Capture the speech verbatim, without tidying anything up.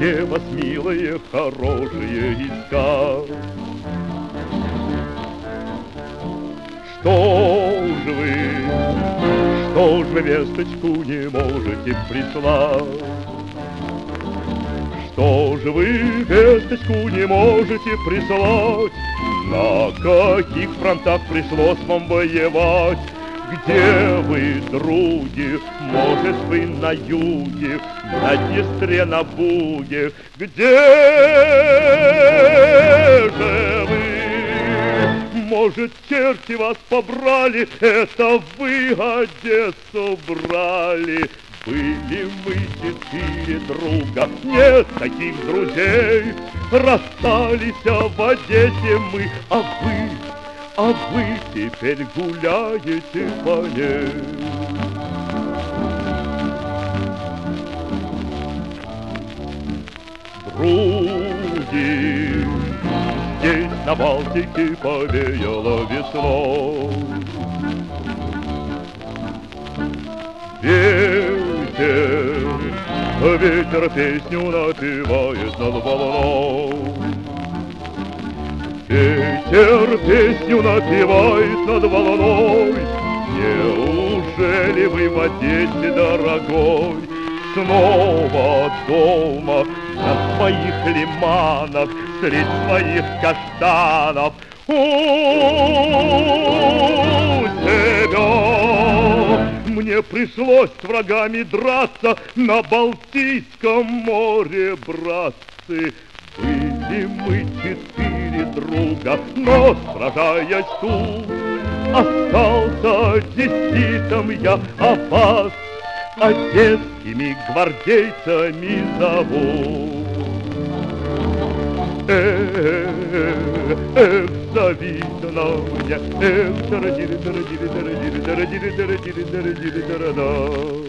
где вас, милые, хорошие, искать? Что ж вы, что ж вы весточку не можете прислать? Что же вы весточку не можете прислать? На каких фронтах пришлось вам воевать? Где вы, други, может, вы на юге, на Днестре, на Буге? Где же вы? Может, черти вас побрали, это вы Одессу брали? Были мы четыре друга, нет таких друзей. Расстались в Одессе мы, а вы, а вы теперь гуляете по ней. Други, здесь на Балтике повеяло весной. Ветер, ветер песню напевает над волной. Ветер песню напевает над волной. Неужели вы в Одессе, дорогой, снова дома на своих лиманах, средь своих каштанов у себя? Мне пришлось с врагами драться на Балтийском море, братцы. Были мы четыре друга, но, сражаясь тут, остался одесситом я, а вас одесскими гвардейцами зовут. Эх, эх, завидно мне, эх, тарадири, тарадири, тарадири, тарадири, тарадири, тарадири, тарада.